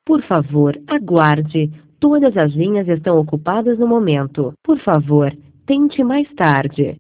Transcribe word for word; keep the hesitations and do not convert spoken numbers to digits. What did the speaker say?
Por favor, aguarde. Todas as linhas estão ocupadas no momento. Por favor, tente mais tarde.